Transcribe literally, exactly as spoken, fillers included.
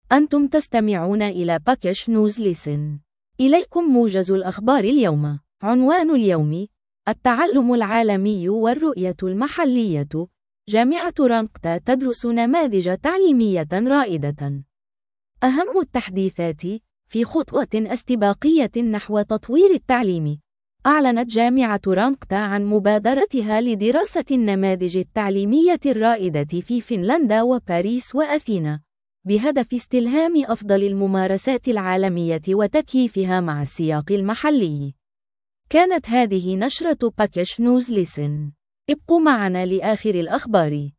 أنتم تستمعون إلى باكش نيوز ليسن. إليكم موجز الأخبار اليوم. عنوان اليوم: التعلم العالمي والرؤية المحلية. جامعة رانقتا تدرس نماذج تعليمية رائدة. أهم التحديثات في خطوة استباقية نحو تطوير التعليم. أعلنت جامعة رانقتا عن مبادرتها لدراسة النماذج التعليمية الرائدة في فنلندا وباريس وأثينا، بهدف استلهام أفضل الممارسات العالمية وتكييفها مع السياق المحلي. كانت هذه نشرة باكش نيوز ليسن. ابقوا معنا لآخر الأخبار.